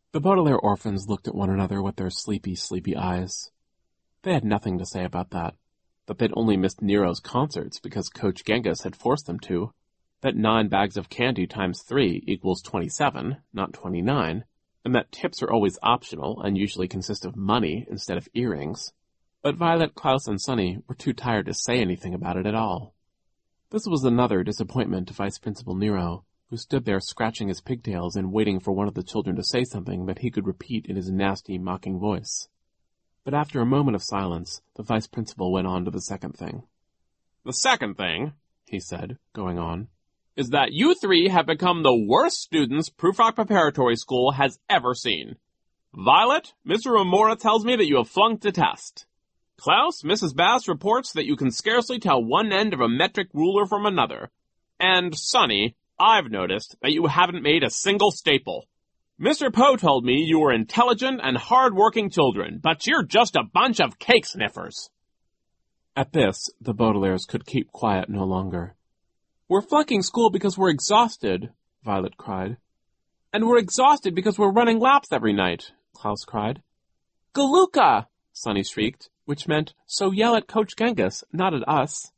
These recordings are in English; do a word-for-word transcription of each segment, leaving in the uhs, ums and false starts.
The Baudelaire orphans looked at one another with their sleepy, sleepy eyes. They had nothing to say about that. That they'd only missed Nero's concerts because Coach Genghis had forced them to. That nine bags of candy times three equals twenty-seven, not twenty-nine. And that tips are always optional and usually consist of money instead of earrings. But Violet, Klaus, and Sonny were too tired to say anything about it at all. This was another disappointment to Vice Principal Nero, who stood there scratching his pigtails and waiting for one of the children to say something that he could repeat in his nasty, mocking voice. But after a moment of silence, the Vice Principal went on to the second thing. "The second thing," he said, going on, "is that you three have become the worst students Prufrock Preparatory School has ever seen. Violet, Mister Remora tells me that you have flunked a test. Klaus, Missus Bass reports that you can scarcely tell one end of a metric ruler from another. And Sonny, I've noticed that you haven't made a single staple. Mister Poe told me you were intelligent and hard-working children, but you're just a bunch of cake sniffers." At this, the Baudelaires could keep quiet no longer. "We're flunking school because we're exhausted," Violet cried. "And we're exhausted because we're running laps every night," Klaus cried. "Galuka!" Sonny shrieked, which meant, "So yell at Coach Genghis, not at us."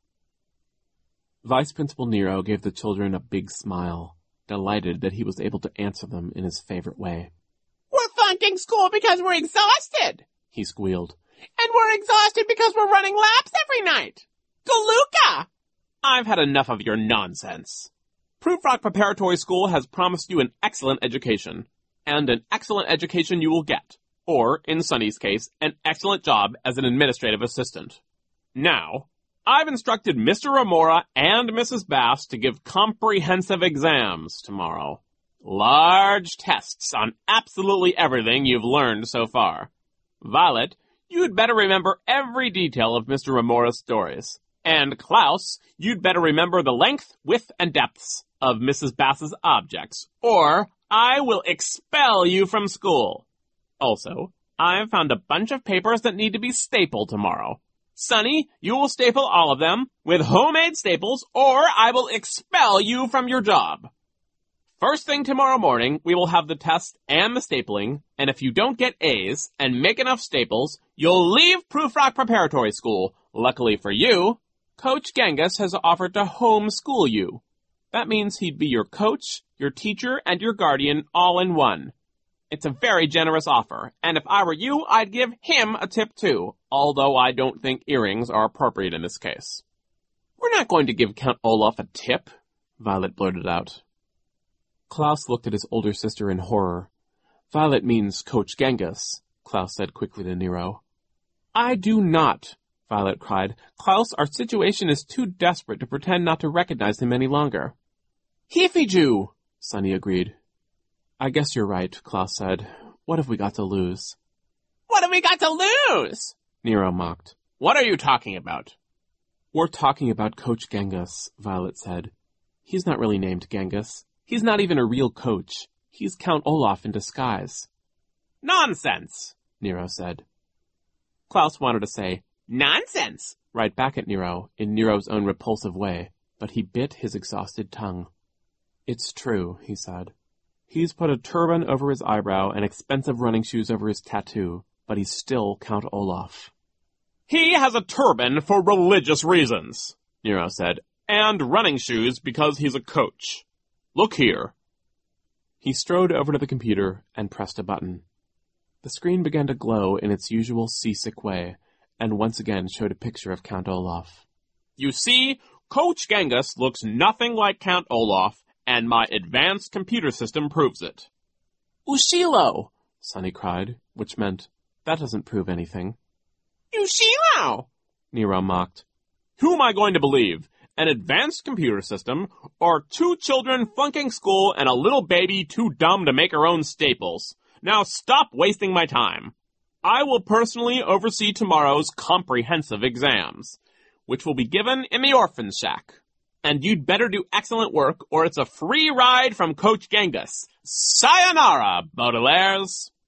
Vice Principal Nero gave the children a big smile, delighted that he was able to answer them in his favorite way. "We're flunking school because we're exhausted," he squealed. "And we're exhausted because we're running laps every night. Galuka!" "I've had enough of your nonsense. Prufrock Preparatory School has promised you an excellent education, and an excellent education you will get, or, in Sonny's case, an excellent job as an administrative assistant. Now, I've instructed Mister Remora and Missus Bass to give comprehensive exams tomorrow. Large tests on absolutely everything you've learned so far. Violet, you'd better remember every detail of Mister Remora's stories. And Klaus, you'd better remember the length, width, and depths of Missus Bass's objects, or I will expel you from school. Also, I've found a bunch of papers that need to be stapled tomorrow. Sonny, you will staple all of them with homemade staples, or I will expel you from your job. First thing tomorrow morning, we will have the test and the stapling, and if you don't get A's and make enough staples, you'll leave Prufrock Preparatory School. Luckily for you, Coach Genghis has offered to homeschool you. That means he'd be your coach, your teacher, and your guardian all in one. It's a very generous offer, and if I were you, I'd give him a tip too, although I don't think earrings are appropriate in this case." "We're not going to give Count Olaf a tip," Violet blurted out. Klaus looked at his older sister in horror. "Violet means Coach Genghis," Klaus said quickly to Nero. "I do not," Violet cried. "Klaus, our situation is too desperate to pretend not to recognize him any longer." "Heefy-Jew," Sonny agreed. "I guess you're right," Klaus said. "What have we got to lose?" "What have we got to lose?" Nero mocked. "What are you talking about?" "We're talking about Coach Genghis," Violet said. "He's not really named Genghis. He's not even a real coach. He's Count Olaf in disguise." "Nonsense," Nero said. Klaus wanted to say, "Nonsense," right back at Nero, in Nero's own repulsive way, but he bit his exhausted tongue. "It's true," he said. "He's put a turban over his eyebrow and expensive running shoes over his tattoo, but he's still Count Olaf." "He has a turban for religious reasons," Nero said, "and running shoes because he's a coach. Look here." He strode over to the computer and pressed a button. The screen began to glow in its usual seasick way, and once again showed a picture of Count Olaf. "You see, Coach Genghis looks nothing like Count Olaf, and my advanced computer system proves it." "Ushilo!" Sonny cried, which meant, "That doesn't prove anything." "Ushilo!" Nero mocked. "Who am I going to believe? An advanced computer system, or two children flunking school and a little baby too dumb to make her own staples? Now stop wasting my time. I will personally oversee tomorrow's comprehensive exams, which will be given in the orphan shack. And you'd better do excellent work, or it's a free ride from Coach Genghis. Sayonara, Baudelaires!"